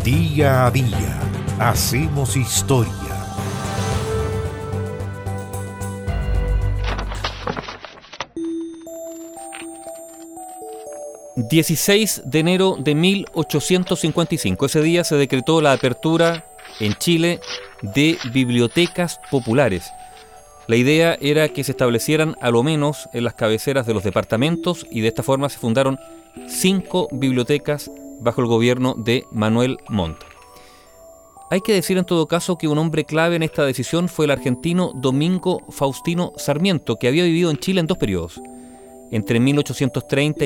Día a día hacemos historia. ...16 de enero de 1855. Ese día se decretó la apertura en Chile de bibliotecas populares. La idea era que se establecieran a lo menos en las cabeceras de los departamentos y de esta forma se fundaron 5 bibliotecas bajo el gobierno de Manuel Montt. Hay que decir en todo caso que un hombre clave en esta decisión fue el argentino Domingo Faustino Sarmiento, que había vivido en Chile en 2 periodos, entre 1830 y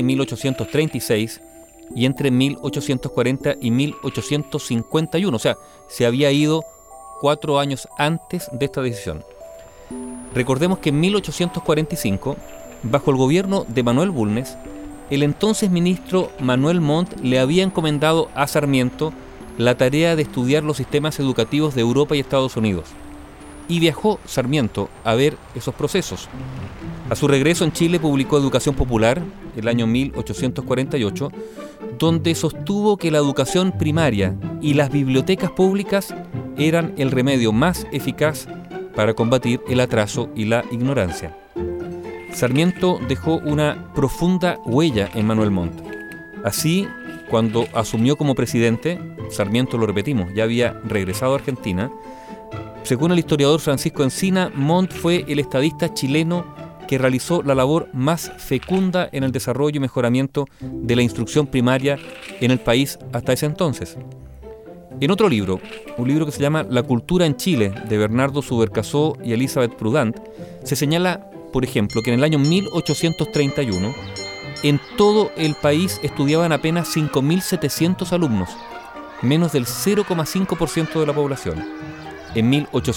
1836 y entre 1840 y 1851, o sea, se había ido 4 años antes de esta decisión. Recordemos que en 1845, bajo el gobierno de Manuel Bulnes, el entonces ministro Manuel Montt le había encomendado a Sarmiento la tarea de estudiar los sistemas educativos de Europa y Estados Unidos. Y viajó Sarmiento a ver esos procesos. A su regreso en Chile publicó Educación Popular, el año 1848, donde sostuvo que la educación primaria y las bibliotecas públicas eran el remedio más eficaz para combatir el atraso y la ignorancia. Sarmiento dejó una profunda huella en Manuel Montt. Así, cuando asumió como presidente, Sarmiento, lo repetimos, ya había regresado a Argentina. Según el historiador Francisco Encina, Montt fue el estadista chileno que realizó la labor más fecunda en el desarrollo y mejoramiento de la instrucción primaria en el país hasta ese entonces. En otro libro, un libro que se llama La cultura en Chile, de Bernardo Subercaseaux y Elizabeth Prudant, se señala, por ejemplo, que en el año 1831, en todo el país estudiaban apenas 5.700 alumnos, menos del 0,5% de la población. En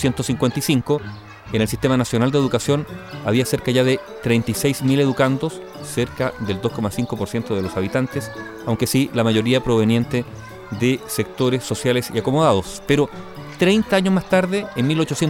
1855, en el Sistema Nacional de Educación había cerca ya de 36.000 educandos, cerca del 2,5% de los habitantes, aunque sí, la mayoría proveniente de sectores sociales y acomodados. Pero 30 años más tarde, en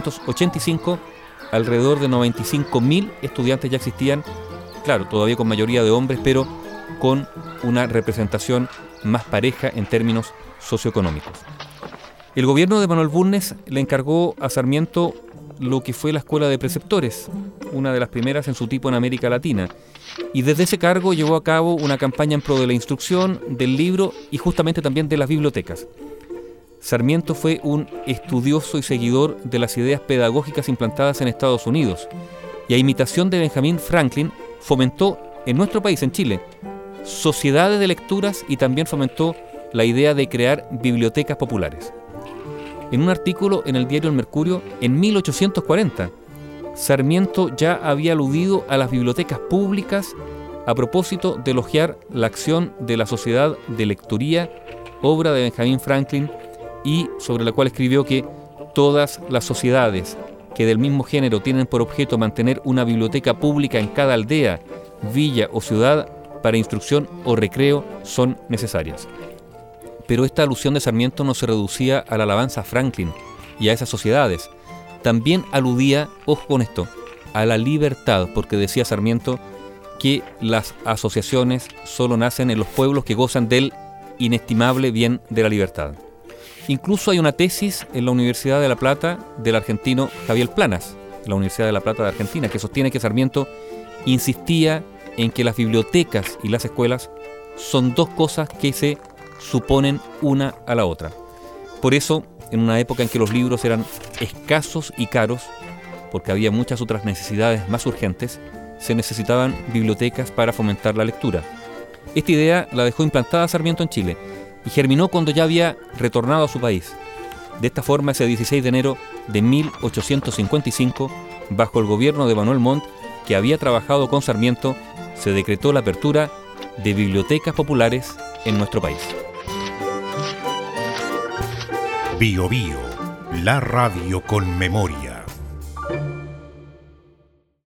1885, alrededor de 95.000 estudiantes ya existían, claro, todavía con mayoría de hombres, pero con una representación más pareja en términos socioeconómicos. El gobierno de Manuel Bulnes le encargó a Sarmiento lo que fue la Escuela de Preceptores, una de las primeras en su tipo en América Latina, y desde ese cargo llevó a cabo una campaña en pro de la instrucción, del libro y justamente también de las bibliotecas. Sarmiento fue un estudioso y seguidor de las ideas pedagógicas implantadas en Estados Unidos, y a imitación de Benjamin Franklin fomentó en nuestro país, en Chile, sociedades de lecturas y también fomentó la idea de crear bibliotecas populares. En un artículo en el diario El Mercurio, en 1840, Sarmiento ya había aludido a las bibliotecas públicas a propósito de elogiar la acción de la Sociedad de Lectoría, obra de Benjamin Franklin, y sobre la cual escribió que todas las sociedades que del mismo género tienen por objeto mantener una biblioteca pública en cada aldea, villa o ciudad para instrucción o recreo son necesarias. Pero esta alusión de Sarmiento no se reducía a la alabanza a Franklin y a esas sociedades. También aludía, ojo con esto, a la libertad, porque decía Sarmiento que las asociaciones solo nacen en los pueblos que gozan del inestimable bien de la libertad. Incluso hay una tesis en la Universidad de La Plata del argentino Javier Planas, la Universidad de La Plata de Argentina, que sostiene que Sarmiento insistía en que las bibliotecas y las escuelas son 2 cosas que se suponen una a la otra. Por eso, en una época en que los libros eran escasos y caros, porque había muchas otras necesidades más urgentes, se necesitaban bibliotecas para fomentar la lectura. Esta idea la dejó implantada Sarmiento en Chile y germinó cuando ya había retornado a su país. De esta forma, ese 16 de enero de 1855, bajo el gobierno de Manuel Montt, que había trabajado con Sarmiento, se decretó la apertura de bibliotecas populares en nuestro país. Bio Bio, la radio con memoria.